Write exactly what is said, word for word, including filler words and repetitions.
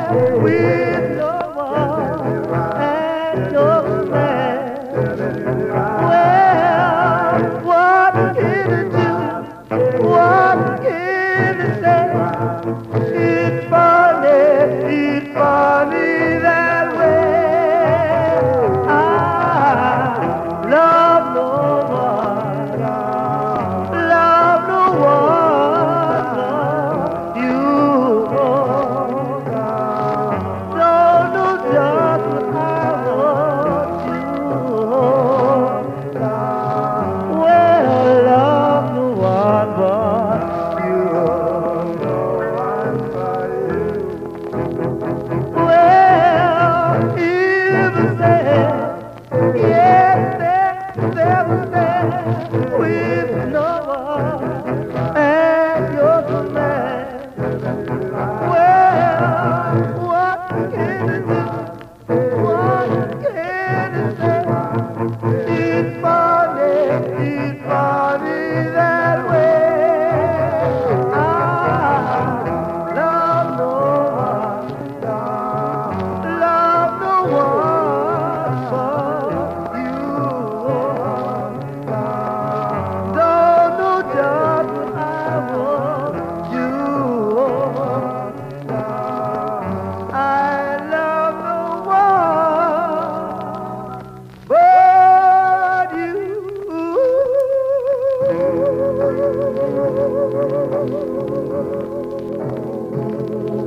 with no one and no man. Well, what can I do? What can I say? It's funny, it's funny that way. I love no one, love no one, love you. Don't know just what I want you. Well, love no one but you. Well, even said, yes, that never said, with no one, and you're the man. Well, what can I do? What can I say? It's funny, it's funny that way. I love no one, love no one but you. Don't know just what I want you. I love no one but you.